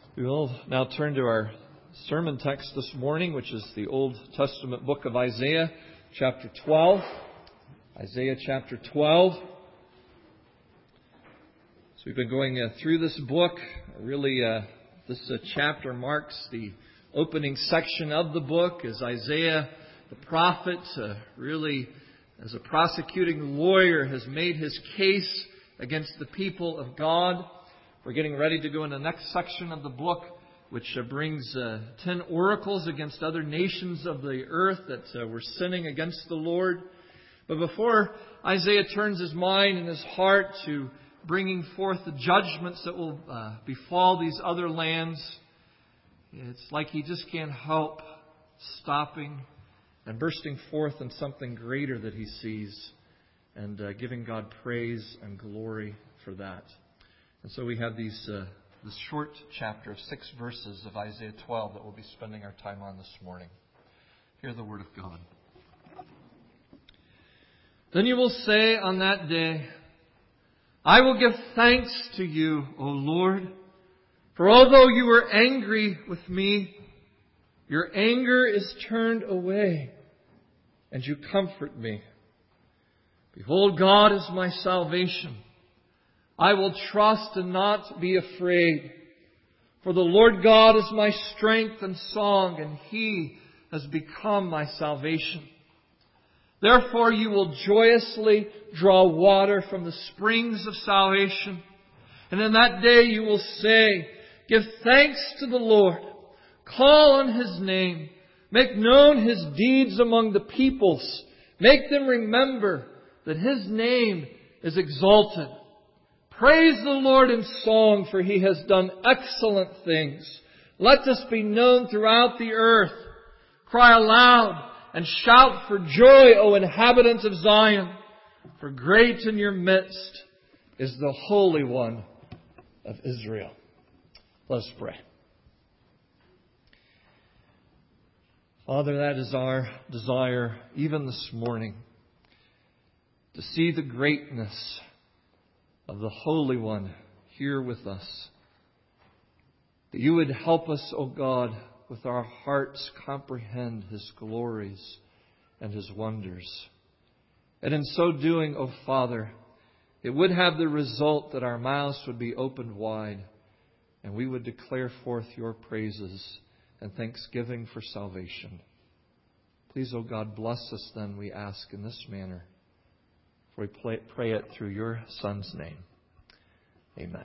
We will now turn to our sermon text this morning, which is the Old Testament book of Isaiah, chapter 12. Isaiah chapter 12. So we've been going through this book. Really, this chapter marks the opening section of the book as Isaiah, the prophet, really as a prosecuting lawyer, has made his case against the people of God. We're getting ready to go in the next section of the book, which brings 10 oracles against other nations of the earth that were sinning against the Lord. But before Isaiah turns his mind and his heart to bringing forth the judgments that will befall these other lands, it's like he just can't help stopping and bursting forth in something greater that he sees and giving God praise and glory for that. And so we have this short chapter of 6 verses of Isaiah 12 that we'll be spending our time on this morning. Hear the word of God. Then you will say on that day, I will give thanks to you, O Lord, for although you were angry with me, your anger is turned away, and you comfort me. Behold, God is my salvation. I will trust and not be afraid. For the Lord God is my strength and song, and He has become my salvation. Therefore you will joyously draw water from the springs of salvation. And in that day you will say, give thanks to the Lord. Call on His name. Make known His deeds among the peoples. Make them remember that His name is exalted. Praise the Lord in song, for He has done excellent things. Let this be known throughout the earth. Cry aloud and shout for joy, O inhabitants of Zion, for great in your midst is the Holy One of Israel. Let us pray. Father, that is our desire even this morning, to see the greatness of the Holy One here with us. That you would help us, O God, with our hearts comprehend His glories and His wonders. And in so doing, O Father, it would have the result that our mouths would be opened wide and we would declare forth your praises and thanksgiving for salvation. Please, O God, bless us then, we ask, in this manner. For we pray it through your Son's name. Amen.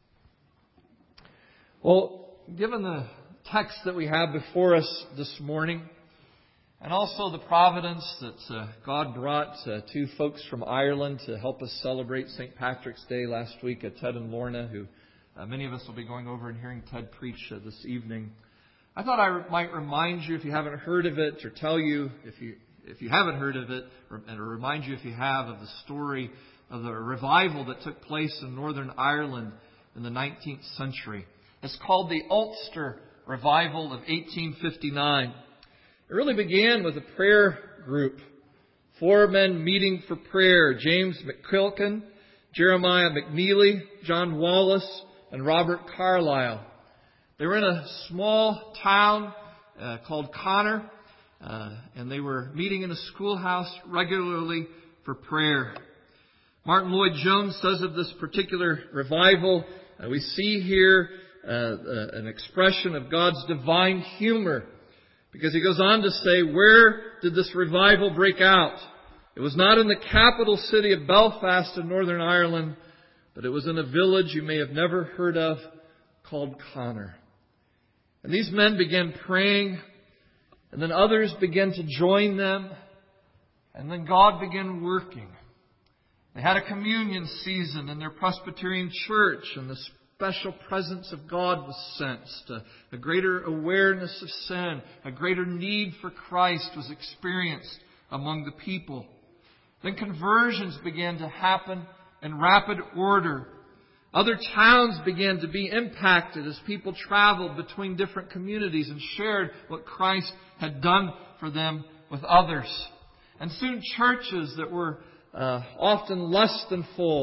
Well, given the text that we have before us this morning, and also the providence that God brought two folks from Ireland to help us celebrate St. Patrick's Day last week, Ted and Lorna, who many of us will be going over and hearing Ted preach this evening. I thought I might remind you, if you haven't heard of it, or tell you if you haven't heard of it, and remind you if you have, of the story of the revival that took place in Northern Ireland in the 19th century. It's called the Ulster Revival of 1859. It really began with a prayer group. 4 men meeting for prayer: James McQuilkin, Jeremiah McNeely, John Wallace, and Robert Carlyle. They were in a small town called Connor, and they were meeting in a schoolhouse regularly for prayer. Martin Lloyd-Jones says of this particular revival, we see here an expression of God's divine humor, because he goes on to say, where did this revival break out? It was not in the capital city of Belfast in Northern Ireland, but it was in a village you may have never heard of called Connor. And these men began praying, and then others began to join them, and then God began working. They had a communion season in their Presbyterian church, and the special presence of God was sensed. A greater awareness of sin, a greater need for Christ was experienced among the people. Then conversions began to happen in rapid order. Other towns began to be impacted as people traveled between different communities and shared what Christ had done for them with others. And soon churches that were often less than full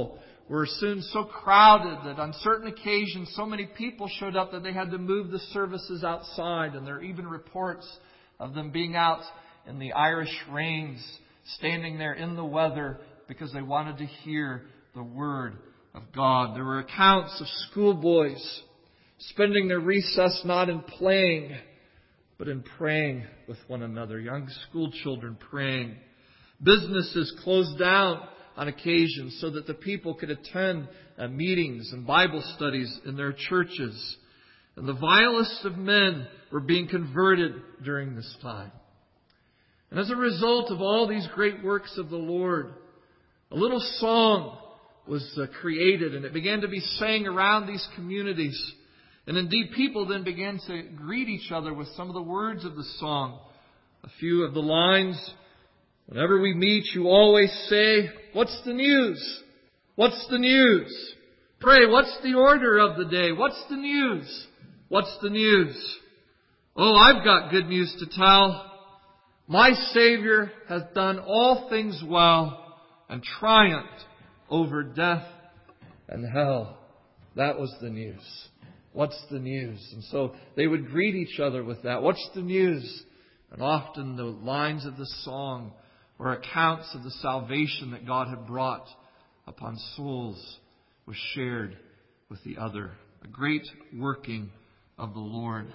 were soon so crowded that on certain occasions so many people showed up that they had to move the services outside. And there are even reports of them being out in the Irish rains, standing there in the weather because they wanted to hear the Word of God. There were accounts of schoolboys spending their recess not in playing, but in praying with one another. Young school children praying. Businesses closed down on occasion so that the people could attend meetings and Bible studies in their churches. And the vilest of men were being converted during this time. And as a result of all these great works of the Lord, a little song was created, and it began to be sang around these communities. And indeed, people then began to greet each other with some of the words of the song. A few of the lines: "Whenever we meet, you always say, 'What's the news? What's the news? Pray, what's the order of the day? What's the news? What's the news? Oh, I've got good news to tell. My Savior has done all things well and triumphed over death and hell.'" That was the news. What's the news? And so they would greet each other with that. What's the news? And often the lines of the song were accounts of the salvation that God had brought upon souls was shared with the other. A great working of the Lord.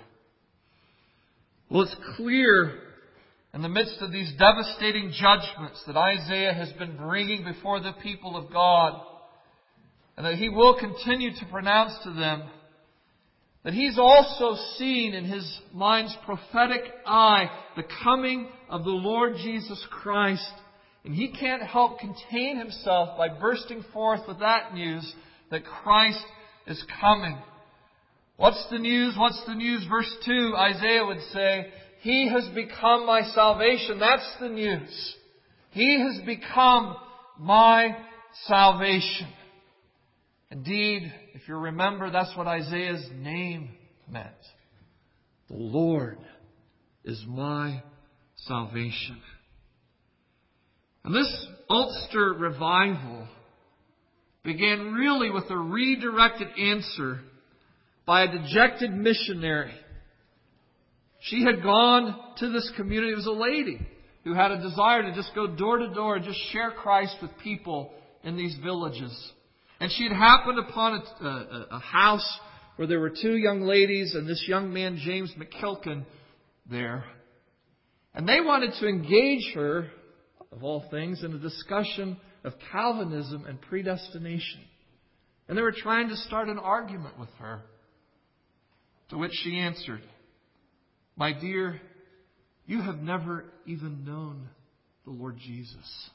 Well, it's clear in the midst of these devastating judgments that Isaiah has been bringing before the people of God, and that he will continue to pronounce to them, that he's also seen in his mind's prophetic eye the coming of the Lord Jesus Christ. And he can't help contain himself by bursting forth with that news that Christ is coming. What's the news? What's the news? Verse 2, Isaiah would say, "He has become my salvation." That's the news. He has become my salvation. Indeed, if you remember, that's what Isaiah's name meant. The Lord is my salvation. And this Ulster revival began really with a redirected answer by a dejected missionary. She had gone to this community. It was a lady who had a desire to just go door to door and just share Christ with people in these villages. And she had happened upon a house where there were two young ladies and this young man, James McKilkin, there. And they wanted to engage her, of all things, in a discussion of Calvinism and predestination. And they were trying to start an argument with her. To which she answered, "My dear, you have never even known the Lord Jesus."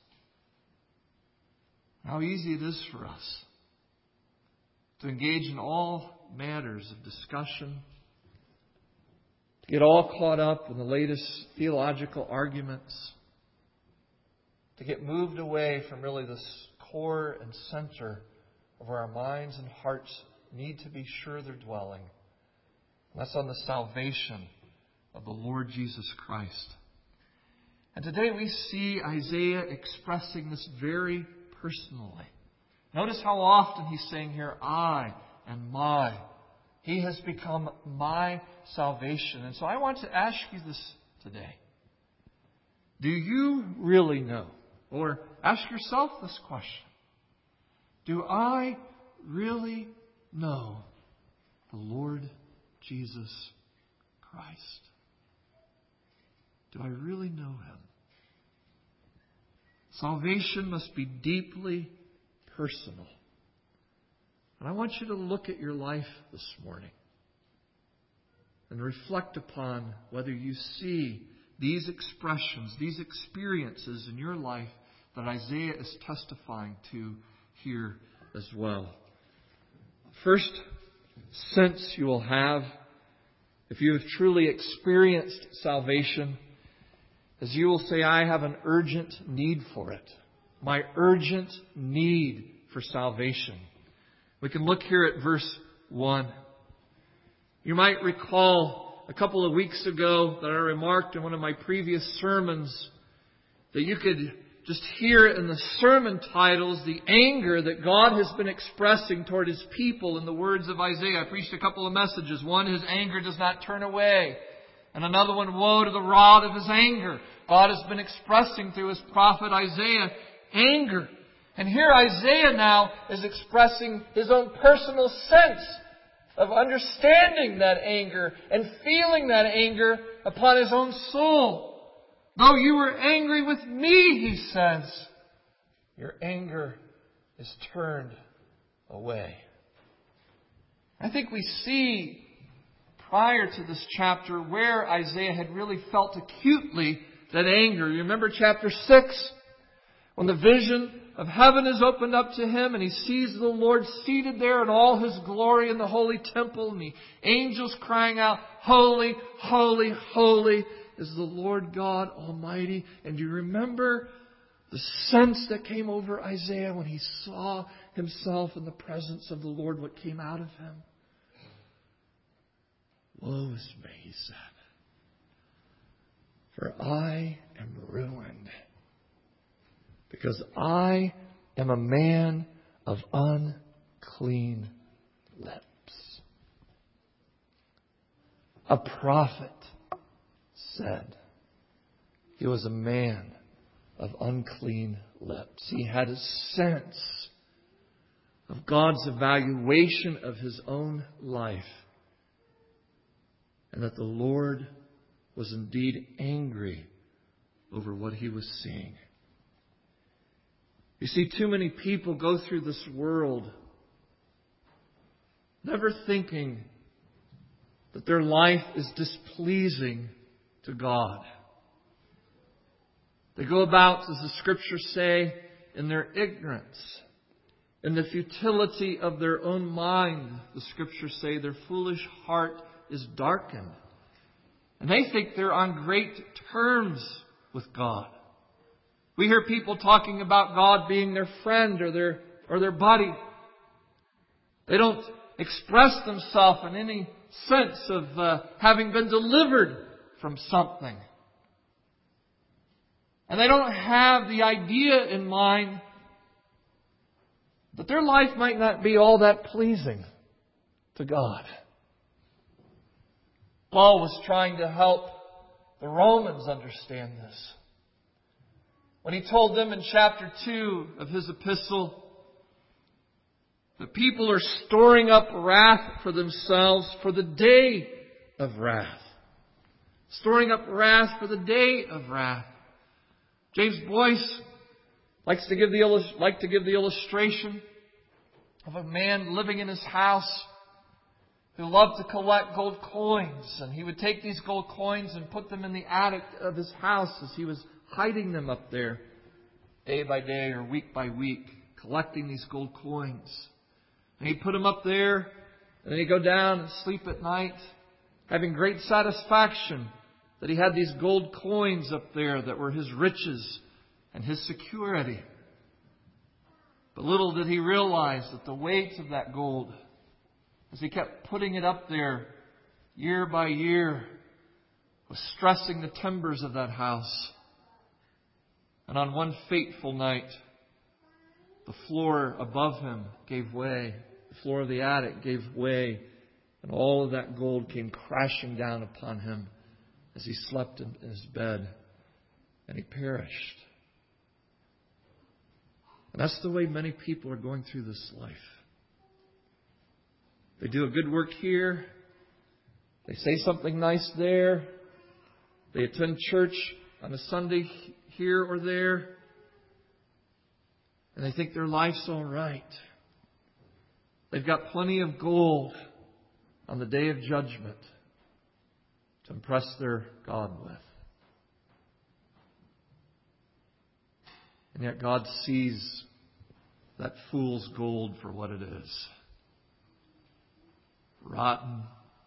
How easy it is for us to engage in all matters of discussion, to get all caught up in the latest theological arguments, to get moved away from really this core and center of where our minds and hearts need to be sure they're dwelling. And that's on the salvation of the Lord Jesus Christ. And today we see Isaiah expressing this very personally. Notice how often he's saying here, "I" and "my." He has become my salvation. And so I want to ask you this today. Do you really know? Or ask yourself this question. Do I really know the Lord Jesus Christ? Do I really know Him? Salvation must be deeply personal. And I want you to look at your life this morning and reflect upon whether you see these expressions, these experiences in your life that Isaiah is testifying to here as well. First sense you will have, if you have truly experienced salvation, is you will say, "I have an urgent need for it." My urgent need for salvation. We can look here at verse 1. You might recall a couple of weeks ago that I remarked in one of my previous sermons that you could just hear in the sermon titles the anger that God has been expressing toward His people in the words of Isaiah. I preached a couple of messages. One, His anger does not turn away. And another one, woe to the rod of His anger. God has been expressing through His prophet Isaiah anger. And here Isaiah now is expressing his own personal sense of understanding that anger and feeling that anger upon his own soul. Though you were angry with me, he says, your anger is turned away. I think we see prior to this chapter where Isaiah had really felt acutely that anger. You remember chapter 6? When the vision of heaven is opened up to him and he sees the Lord seated there in all His glory in the holy temple and the angels crying out, holy, holy, holy is the Lord God Almighty. And do you remember the sense that came over Isaiah when he saw himself in the presence of the Lord, what came out of him? Woe is me, he said, for I am ruined, because I am a man of unclean lips. A prophet said he was a man of unclean lips. He had a sense of God's evaluation of his own life, and that the Lord was indeed angry over what he was seeing. You see, too many people go through this world never thinking that their life is displeasing to God. They go about, as the Scriptures say, in their ignorance, in the futility of their own mind. The Scriptures say their foolish heart is darkened. And they think they're on great terms with God. We hear people talking about God being their friend or their buddy. They don't express themselves in any sense of having been delivered from something. And they don't have the idea in mind that their life might not be all that pleasing to God. Paul was trying to help the Romans understand this. When he told them in chapter 2 of his epistle that people are storing up wrath for themselves for the day of wrath. Storing up wrath for the day of wrath. James Boyce likes to give the illustration of a man living in his house who loved to collect gold coins. And he would take these gold coins and put them in the attic of his house as he was hiding them up there day by day or week by week, collecting these gold coins. And he'd put them up there, and then he'd go down and sleep at night, having great satisfaction that he had these gold coins up there that were his riches and his security. But little did he realize that the weight of that gold, as he kept putting it up there year by year, was stressing the timbers of that house. And on one fateful night, the floor above him gave way. The floor of the attic gave way. And all of that gold came crashing down upon him as he slept in his bed. And he perished. And that's the way many people are going through this life. They do a good work here. They say something nice there. They attend church on a Sunday here or there. And they think their life's all right. They've got plenty of gold on the day of judgment to impress their God with. And yet God sees that fool's gold for what it is. Rotten,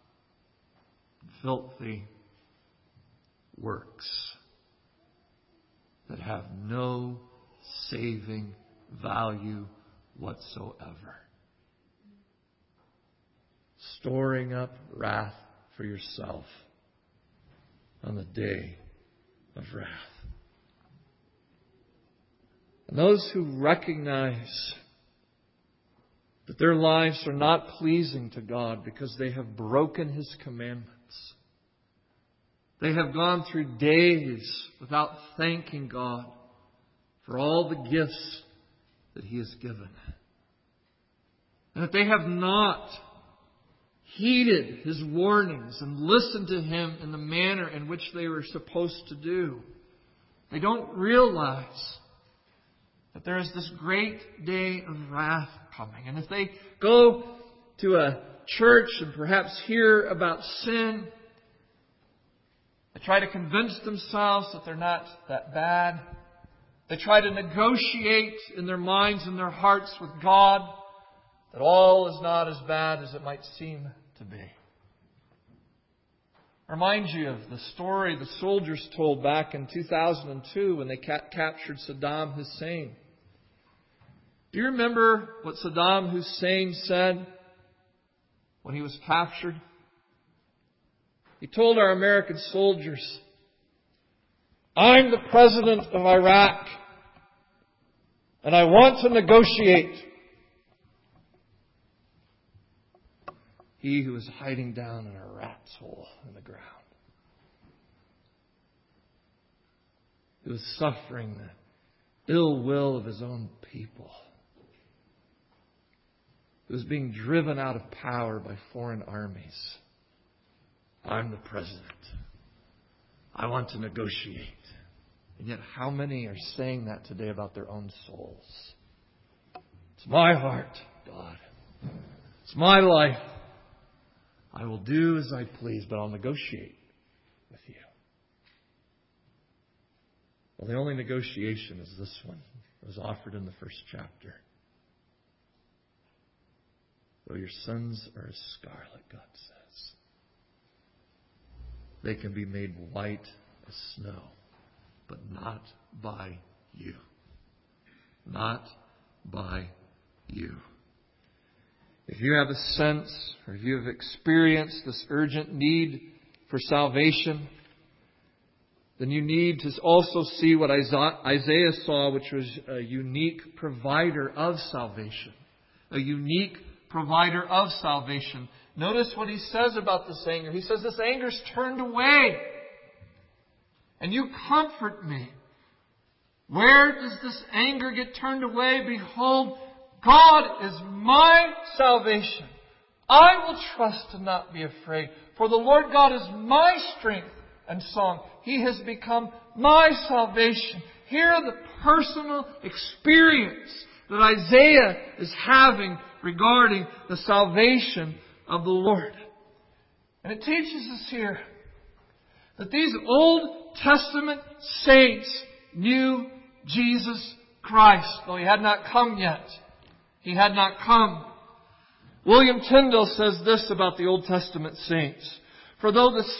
filthy works that have no saving value whatsoever. Storing up wrath for yourself on the day of wrath. And those who recognize that their lives are not pleasing to God because they have broken His commandments. They have gone through days without thanking God for all the gifts that He has given. And that they have not heeded His warnings and listened to Him in the manner in which they were supposed to do. They don't realize that there is this great day of wrath coming. And if they go to a church and perhaps hear about sin, they try to convince themselves that they're not that bad. They try to negotiate in their minds and their hearts with God that all is not as bad as it might seem to be. Remind you of the story the soldiers told back in 2002 when they captured Saddam Hussein. Do you remember what Saddam Hussein said when he was captured? He told our American soldiers, "I'm the president of Iraq, and I want to negotiate." He who was hiding down in a rat's hole in the ground, who was suffering the ill will of his own people, who was being driven out of power by foreign armies. I'm the president. I want to negotiate. And yet how many are saying that today about their own souls? It's my heart, God. It's my life. I will do as I please, but I'll negotiate with you. Well, the only negotiation is this one. It was offered in the first chapter. Though your sins are as scarlet, God says, they can be made white as snow, but not by you. Not by you. If you have a sense, or if you have experienced this urgent need for salvation, then you need to also see what Isaiah saw, which was a unique provider of salvation. A unique provider of salvation. Notice what he says about this anger. He says, this anger's turned away, and you comfort me. Where does this anger get turned away? Behold, God is my salvation. I will trust and not be afraid. For the Lord God is my strength and song. He has become my salvation. Hear the personal experience that Isaiah is having regarding the salvation of the Lord. And it teaches us here that these Old Testament saints knew Jesus Christ, though He had not come yet. He had not come. William Tyndale says this about the Old Testament saints. For though the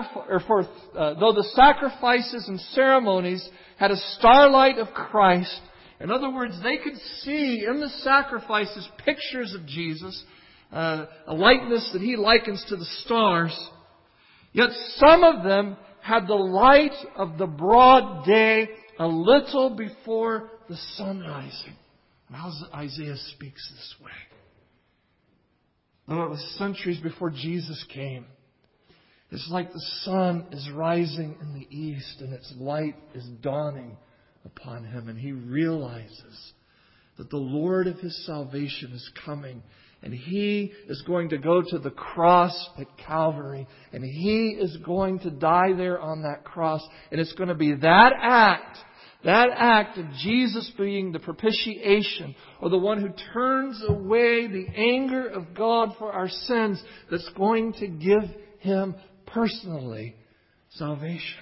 sacrifices and ceremonies had a starlight of Christ, in other words, they could see in the sacrifices pictures of Jesus, a likeness that He likens to the stars, yet some of them had the light of the broad day a little before the sun rising. How Isaiah speaks this way. Though it was centuries before Jesus came, it's like the sun is rising in the east and its light is dawning upon him. And he realizes that the Lord of his salvation is coming. And He is going to go to the cross at Calvary. And He is going to die there on that cross. And it's going to be that act of Jesus being the propitiation, or the one who turns away the anger of God for our sins, that's going to give Him personally salvation.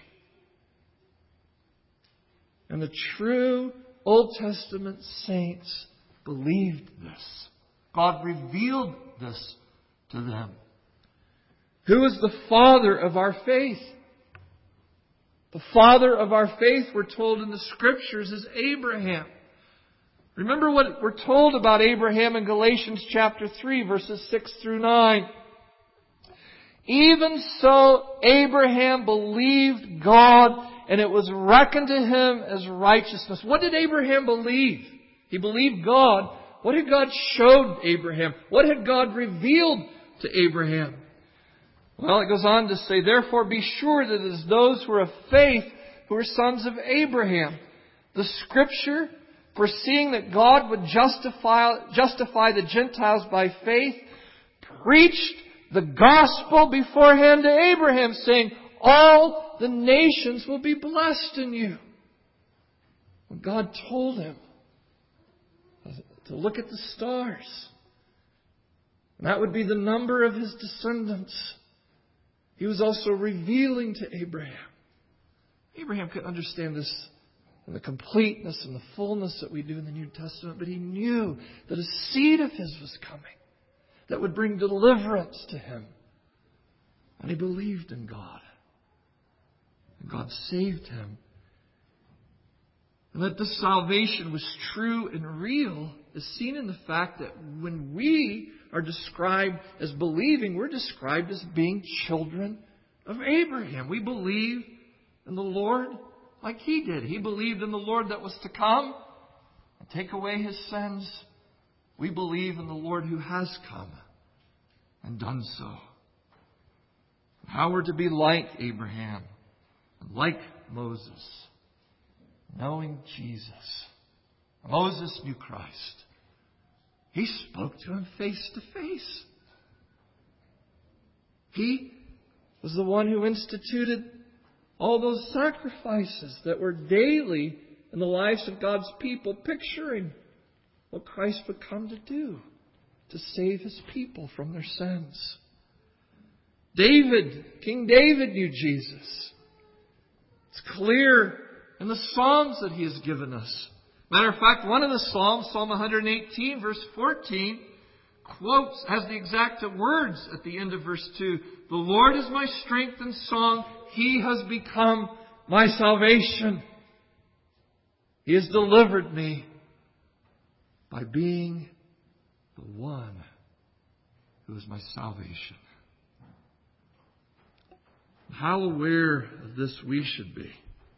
And the true Old Testament saints believed this. God revealed this to them. Who is the father of our faith? The father of our faith, we're told in the Scriptures, is Abraham. Remember what we're told about Abraham in Galatians chapter 3, verses 6 through 9. Even so, Abraham believed God, and it was reckoned to him as righteousness. What did Abraham believe? He believed God. What had God showed Abraham? What had God revealed to Abraham? Well, it goes on to say, therefore be sure that it is those who are of faith who are sons of Abraham. The Scripture, foreseeing that God would justify the Gentiles by faith, preached the gospel beforehand to Abraham, saying, all the nations will be blessed in you. When God told him to look at the stars, and that would be the number of his descendants, He was also revealing to Abraham. Abraham could understand this in the completeness and the fullness that we do in the New Testament, but he knew that a seed of his was coming that would bring deliverance to him. And he believed in God. And God saved him. And that this salvation was true and real is seen in the fact that when we are described as believing, we're described as being children of Abraham. We believe in the Lord like he did. He believed in the Lord that was to come and take away his sins. We believe in the Lord who has come and done so. How we're to be like Abraham and like Moses, knowing Jesus. Moses knew Christ. He spoke to him face to face. He was the one who instituted all those sacrifices that were daily in the lives of God's people, picturing what Christ would come to do to save his people from their sins. King David knew Jesus. It's clear in the Psalms that he has given us. Matter of fact, one of the Psalms, Psalm 118, verse 14, has the exact words at the end of verse 2. The Lord is my strength and song. He has become my salvation. He has delivered me by being the one who is my salvation. How aware of this we should be.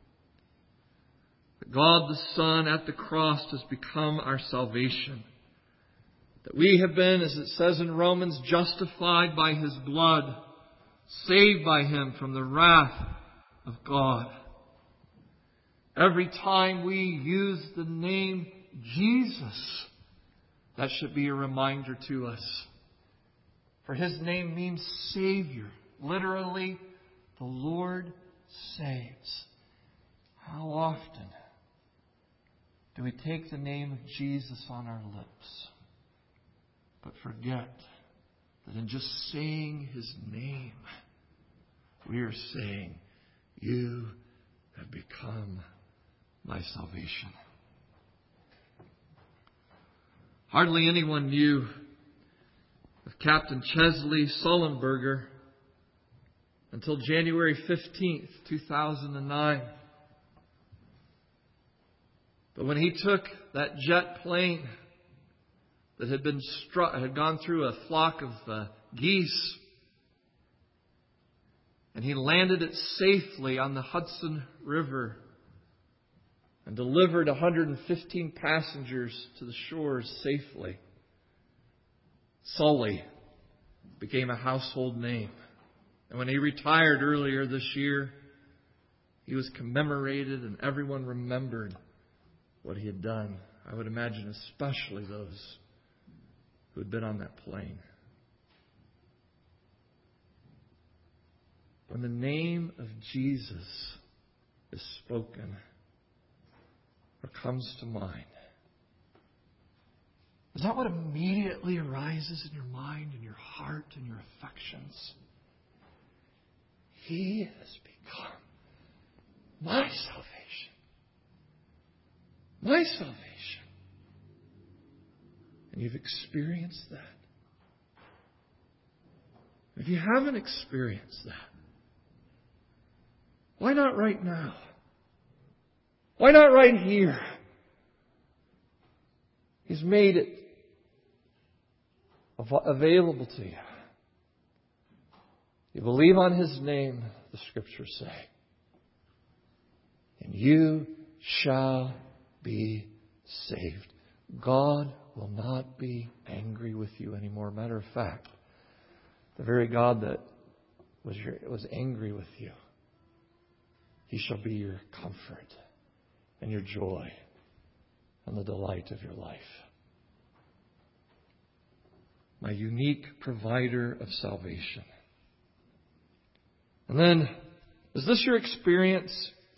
That God the Son at the cross has become our salvation. That we have been, as it says in Romans, justified by His blood, saved by Him from the wrath of God. Every time we use the name Jesus, that should be a reminder to us. For His name means Savior. Literally, the Lord saves. How often do we take the name of Jesus on our lips, but forget that in just saying His name, we are saying, you have become my salvation. Hardly anyone knew of Captain Chesley Sullenberger until January 15th, 2009. But when he took that jet plane that had gone through a flock of geese, and he landed it safely on the Hudson River and delivered 115 passengers to the shores safely, Sully became a household name. And when he retired earlier this year, he was commemorated and everyone remembered what he had done. I would imagine especially those who had been on that plane. When the name of Jesus is spoken or comes to mind, is that what immediately arises in your mind, in your heart, in your affections? He has become my salvation. My salvation. And you've experienced that. If you haven't experienced that, why not right now? Why not right here? He's made it available to you. You believe on His name, the Scriptures say, and you shall be saved. God will not be angry with you anymore. Matter of fact, the very God that was angry with you, He shall be your comfort and your joy and the delight of your life. My unique provider of salvation. And then, is this your experience?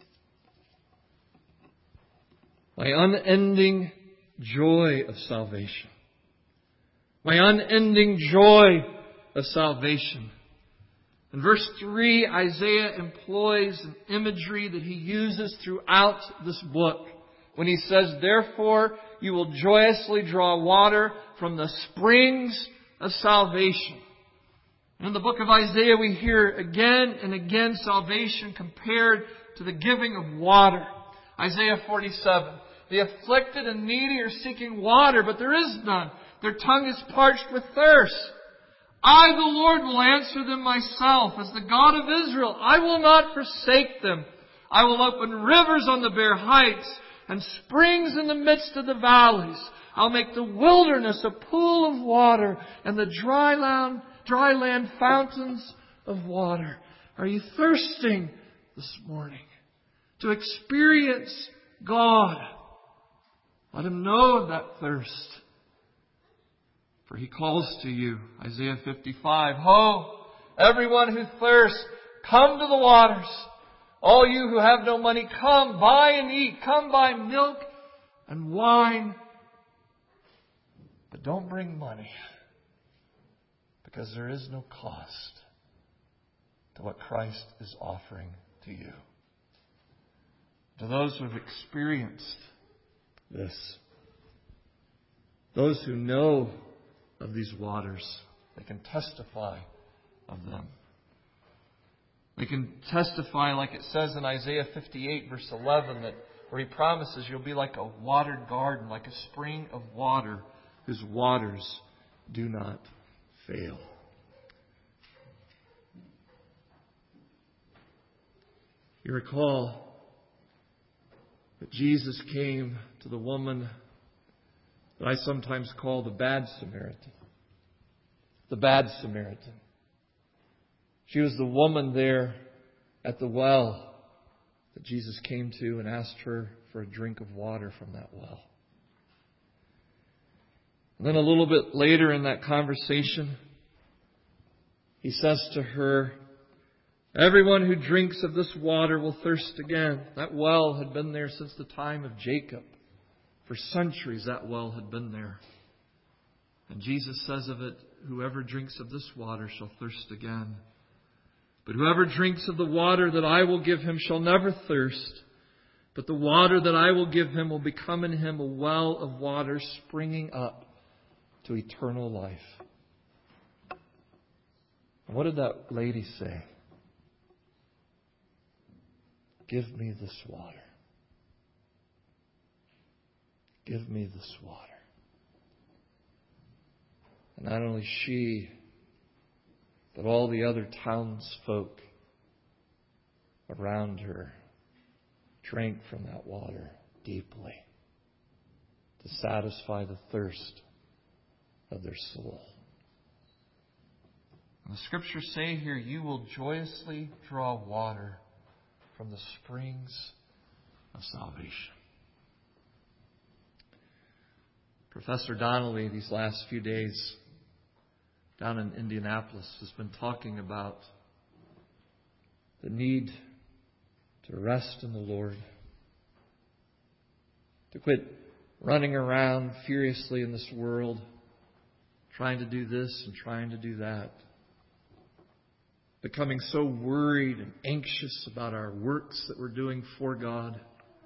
My unending joy of salvation. My unending joy of salvation. In verse 3, Isaiah employs an imagery that he uses throughout this book when he says, therefore you will joyously draw water from the springs of salvation. In the book of Isaiah we hear again and again salvation compared to the giving of water. Isaiah 47. The afflicted and needy are seeking water, but there is none. Their tongue is parched with thirst. I, the Lord, will answer them myself. As the God of Israel, I will not forsake them. I will open rivers on the bare heights and springs in the midst of the valleys. I'll make the wilderness a pool of water and the dry land fountains of water. Are you thirsting this morning to experience God? Let Him know of that thirst. For He calls to you, Isaiah 55, Ho, everyone who thirsts, come to the waters. All you who have no money, come, buy and eat. Come buy milk and wine. But don't bring money, because there is no cost to what Christ is offering to you. To those who have experienced this, those who know of these waters, they can testify of them. They can testify, like it says in Isaiah 58 verse 11, that where He promises you'll be like a watered garden, like a spring of water whose waters do not fail. You recall that Jesus came to the woman that I sometimes call the Bad Samaritan. The Bad Samaritan. She was the woman there at the well that Jesus came to and asked her for a drink of water from that well. And then a little bit later in that conversation, He says to her, everyone who drinks of this water will thirst again. That well had been there since the time of Jacob. For centuries that well had been there. And Jesus says of it, whoever drinks of this water shall thirst again. But whoever drinks of the water that I will give him shall never thirst. But the water that I will give him will become in him a well of water springing up to eternal life. And what did that lady say? Give me this water. Give me this water. And not only she, but all the other townsfolk around her drank from that water deeply to satisfy the thirst of their soul. And the Scriptures say here, you will joyously draw water from the springs of salvation. Professor Donnelly, these last few days down in Indianapolis, has been talking about the need to rest in the Lord, to quit running around furiously in this world, trying to do this and trying to do that, becoming so worried and anxious about our works that we're doing for God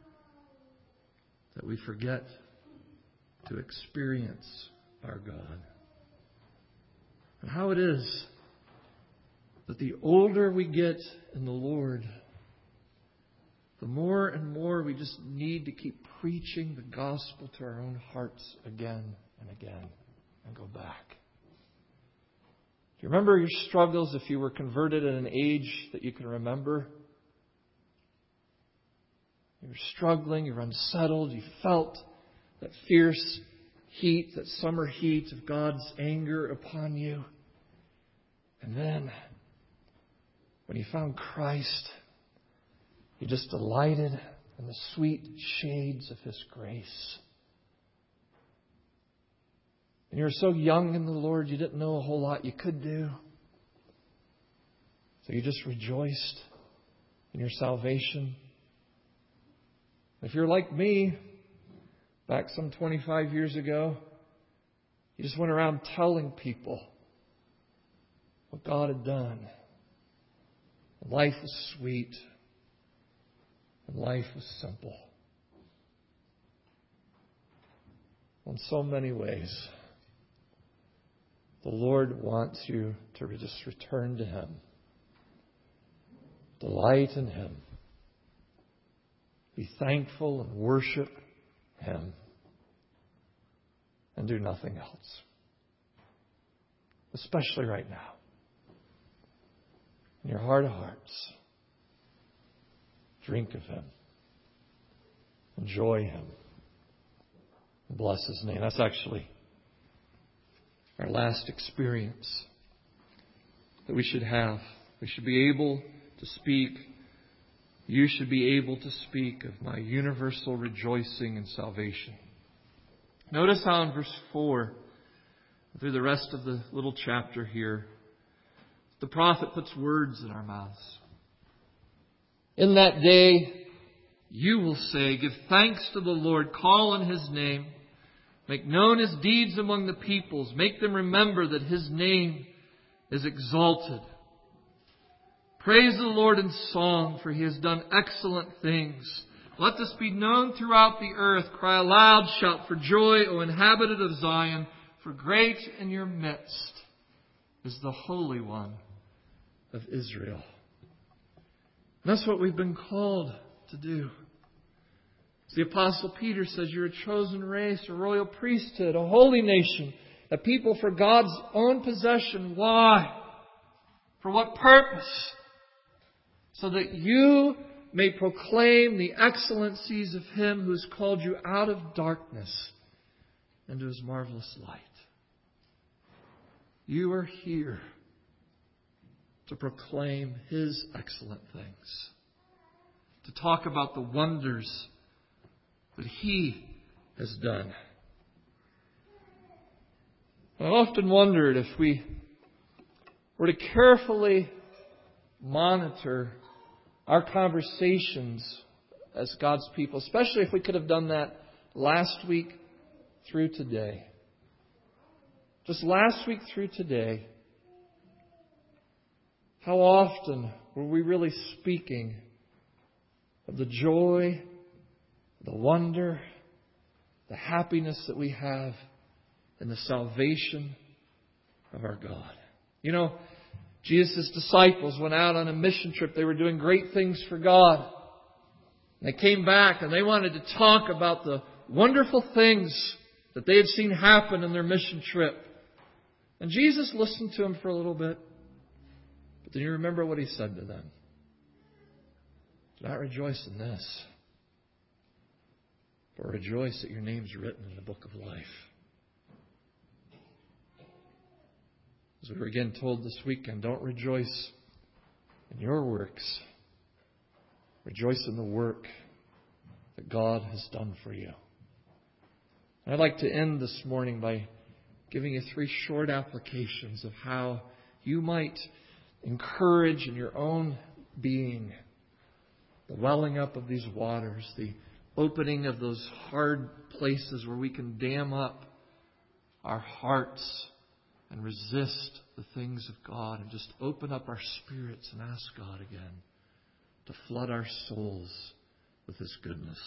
that we forget to experience our God. And how it is that the older we get in the Lord, the more and more we just need to keep preaching the gospel to our own hearts again and again and go back. you remember your struggles if you were converted at an age that you can remember? You were struggling, you were unsettled, you felt that fierce heat, that summer heat of God's anger upon you. And then, when you found Christ, you just delighted in the sweet shades of His grace. And you were so young in the Lord, you didn't know a whole lot you could do. So you just rejoiced in your salvation. If you're like me, back some 25 years ago, you just went around telling people what God had done. And life was sweet. And life was simple. In so many ways, the Lord wants you to just return to Him. Delight in Him. Be thankful and worship Him. And do nothing else. Especially right now. In your heart of hearts. Drink of Him. Enjoy Him. And bless His name. That's actually our last experience that we should have. We should be able to speak. You should be able to speak of my universal rejoicing in salvation. Notice how in verse 4, through the rest of the little chapter here, the prophet puts words in our mouths. In that day, you will say, give thanks to the Lord, call on His name, make known His deeds among the peoples, make them remember that His name is exalted. Praise the Lord in song, for He has done excellent things. Let this be known throughout the earth. Cry aloud, shout for joy, O inhabitant of Zion, for great in your midst is the Holy One of Israel. And that's what we've been called to do. As the Apostle Peter says, you're a chosen race, a royal priesthood, a holy nation, a people for God's own possession. Why? For what purpose? So that you may proclaim the excellencies of Him who has called you out of darkness into His marvelous light. You are here to proclaim His excellent things. To talk about the wonders that He has done. I've often wondered if we were to carefully monitor our conversations as God's people, especially if we could have done that last week through today. Just last week through today, how often were we really speaking of the joy, the wonder, the happiness that we have in the salvation of our God? You know, Jesus' disciples went out on a mission trip. They were doing great things for God. They came back and they wanted to talk about the wonderful things that they had seen happen in their mission trip. And Jesus listened to them for a little bit. But then you remember what He said to them. Do not rejoice in this, but rejoice that your name's written in the book of life. As we were again told this weekend, don't rejoice in your works. Rejoice in the work that God has done for you. And I'd like to end this morning by giving you 3 short applications of how you might encourage in your own being the welling up of these waters, the opening of those hard places where we can dam up our hearts and resist the things of God and just open up our spirits and ask God again to flood our souls with His goodness.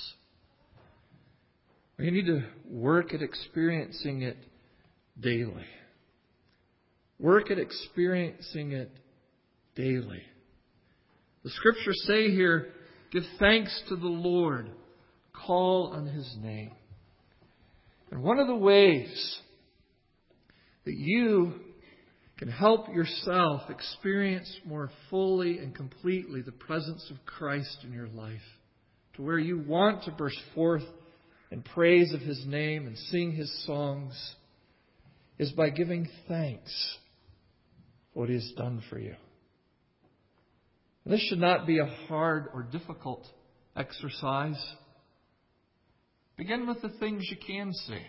We need to work at experiencing it daily. Work at experiencing it daily. The Scriptures say here, give thanks to the Lord, call on His name. And one of the ways that you can help yourself experience more fully and completely the presence of Christ in your life, to where you want to burst forth in praise of His name and sing His songs, is by giving thanks for what He has done for you. And this should not be a hard or difficult exercise. Begin with the things you can see.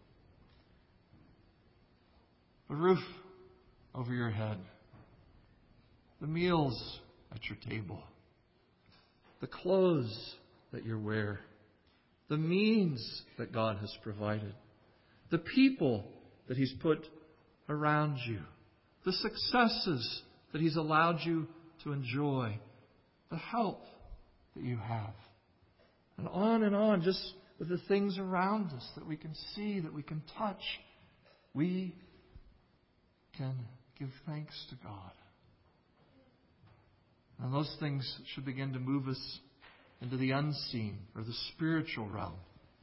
The roof over your head. The meals at your table. The clothes that you wear. The means that God has provided. The people that He's put around you. The successes that He's allowed you to enjoy. The health that you have. And on, just with the things around us that we can see, that we can touch. We can give thanks to God. And those things should begin to move us into the unseen or the spiritual realm.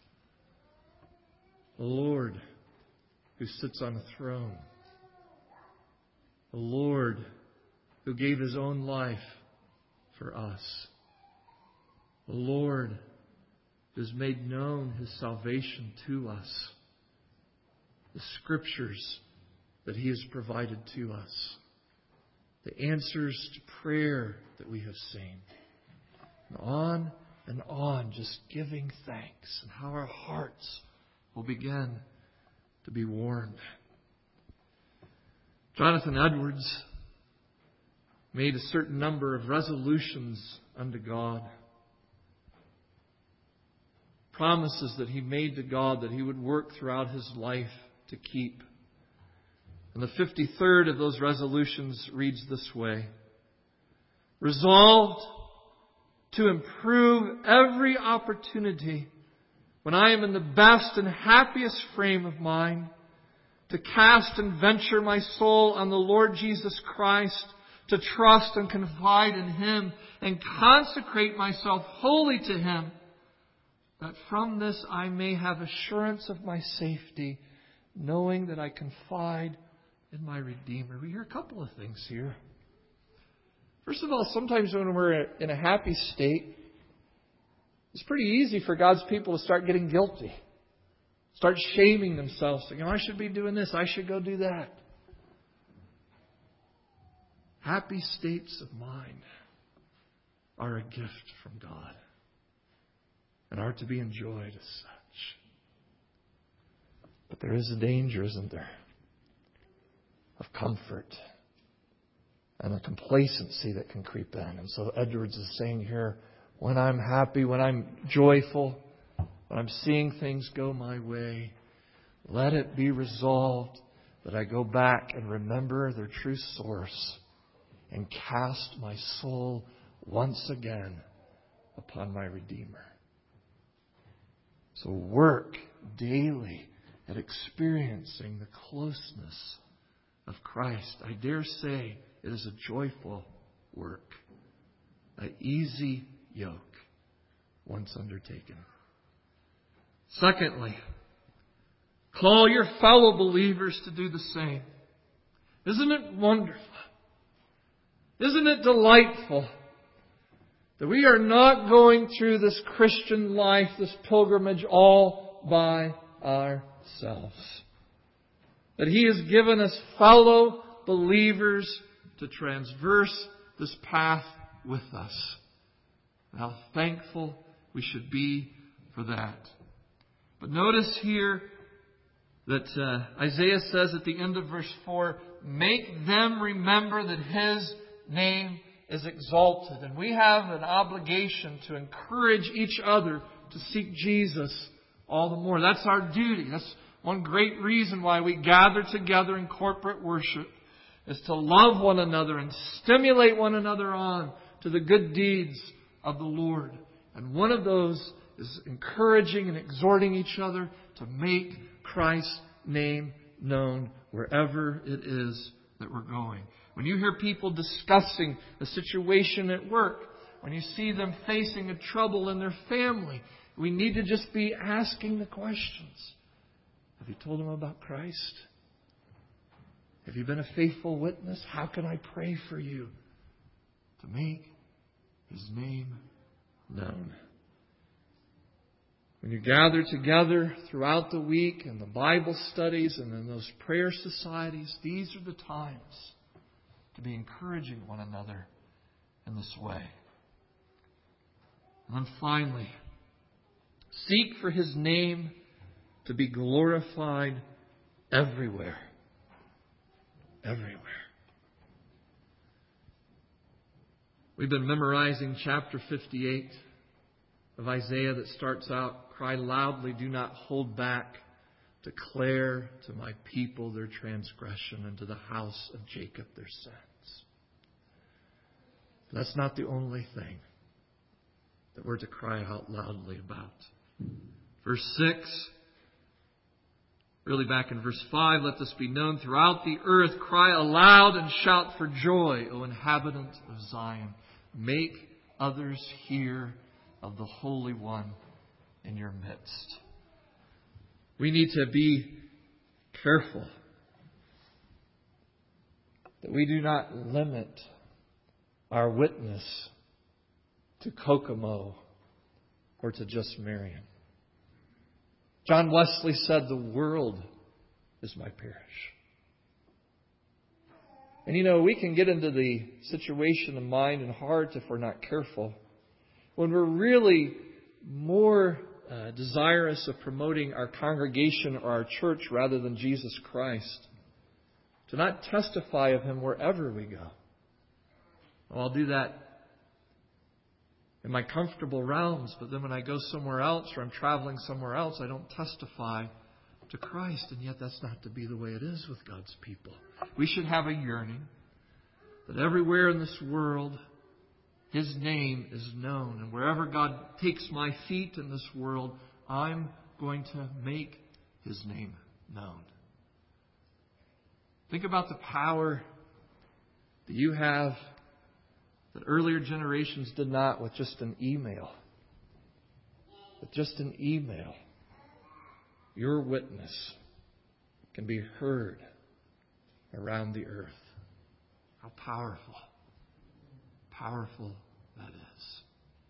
The Lord who sits on a throne. The Lord who gave His own life for us. The Lord who has made known His salvation to us. The Scriptures that He has provided to us. The answers to prayer that we have seen. And on, just giving thanks. And how our hearts will begin to be warmed. Jonathan Edwards made a certain number of resolutions unto God. Promises that he made to God that he would work throughout his life to keep. And the 53rd of those resolutions reads this way. Resolved to improve every opportunity when I am in the best and happiest frame of mind, to cast and venture my soul on the Lord Jesus Christ, to trust and confide in Him, and consecrate myself wholly to Him, that from this I may have assurance of my safety, knowing that I confide in my Redeemer. We hear a couple of things here. First of all, sometimes when we're in a happy state, it's pretty easy for God's people to start getting guilty. Start shaming themselves. Saying, I should be doing this. I should go do that. Happy states of mind are a gift from God and are to be enjoyed as such. But there is a danger, isn't there, of comfort and a complacency that can creep in. And so Edwards is saying here, when I'm happy, when I'm joyful, when I'm seeing things go my way, let it be resolved that I go back and remember their true source and cast my soul once again upon my Redeemer. So work daily at experiencing the closeness of Christ. I dare say it is a joyful work, an easy yoke once undertaken. Secondly, call your fellow believers to do the same. Isn't it wonderful? Isn't it delightful that we are not going through this Christian life, this pilgrimage, all by ourselves? That He has given us fellow believers to transverse this path with us. How thankful we should be for that. But notice here that Isaiah says at the end of verse 4, make them remember that His name is exalted. And we have an obligation to encourage each other to seek Jesus all the more. That's our duty. That's one great reason why we gather together in corporate worship, is to love one another and stimulate one another on to the good deeds of the Lord. And one of those is encouraging and exhorting each other to make Christ's name known wherever it is that we're going. When you hear people discussing the situation at work, when you see them facing a trouble in their family, we need to just be asking the questions. Have you told them about Christ? Have you been a faithful witness? How can I pray for you to make His name known? When you gather together throughout the week in the Bible studies and in those prayer societies, these are the times to be encouraging one another in this way. And then finally, seek for His name to be glorified everywhere. Everywhere. We've been memorizing chapter 58 of Isaiah that starts out, "Cry loudly, do not hold back. Declare to my people their transgression and to the house of Jacob their sins." But that's not the only thing that we're to cry out loudly about. Verse 6, really back in verse 5, "Let this be known throughout the earth. Cry aloud and shout for joy, O inhabitant of Zion. Make others hear of the Holy One in your midst." We need to be careful that we do not limit our witness to Kokomo or to just Marion. John Wesley said, "The world is my parish." And we can get into the situation of mind and heart if we're not careful, when we're really more desirous of promoting our congregation or our church rather than Jesus Christ, to not testify of Him wherever we go. Well, I'll do that in my comfortable realms, but then when I go somewhere else or I'm traveling somewhere else, I don't testify to Christ. And yet that's not to be the way it is with God's people. We should have a yearning that everywhere in this world, His name is known. And wherever God takes my feet in this world, I'm going to make His name known. Think about the power that you have that earlier generations did not with just an email. With just an email, your witness can be heard around the earth. How powerful that is.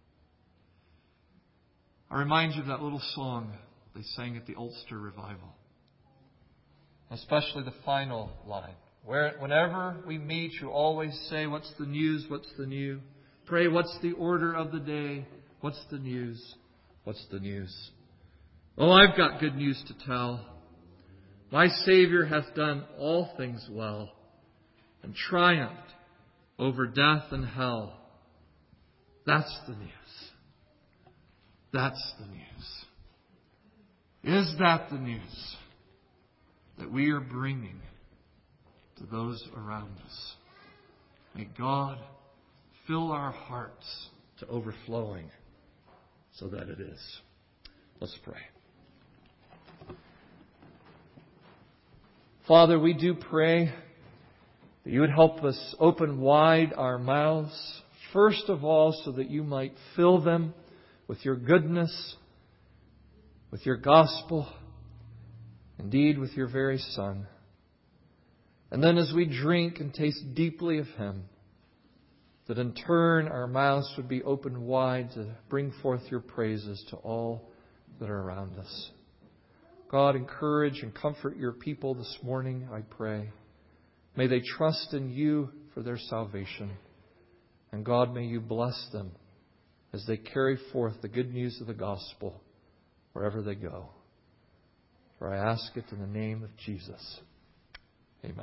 I remind you of that little song they sang at the Ulster Revival. Especially the final line. Whenever we meet, you always say, "What's the news? What's the new? Pray, what's the order of the day? What's the news? What's the news?" Oh, I've got good news to tell. My Savior hath done all things well and triumphed over death and hell. That's the news. That's the news. Is that the news that we are bringing to those around us? May God fill our hearts to overflowing so that it is. Let's pray. Father, we do pray that You would help us open wide our mouths, first of all, so that You might fill them with Your goodness, with Your gospel, indeed with Your very Son. And then as we drink and taste deeply of Him, that in turn our mouths would be opened wide to bring forth Your praises to all that are around us. God, encourage and comfort Your people this morning, I pray. May they trust in You for their salvation. And God, may You bless them as they carry forth the good news of the gospel wherever they go. For I ask it in the name of Jesus. Amen.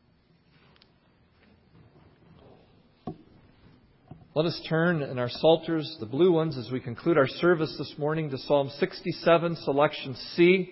Let us turn in our psalters, the blue ones, as we conclude our service this morning, to Psalm 67, selection C.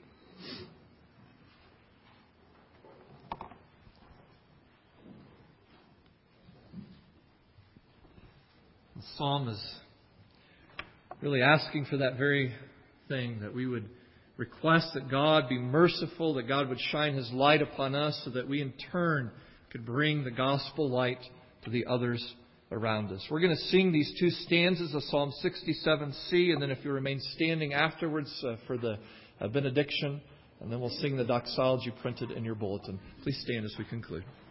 The psalm is really asking for that very thing, that we would request that God be merciful, that God would shine His light upon us so that we in turn could bring the gospel light to the others around us. We're going to sing these two stanzas of Psalm 67C, and then if you remain standing afterwards for the benediction, and then we'll sing the doxology printed in your bulletin. Please stand as we conclude.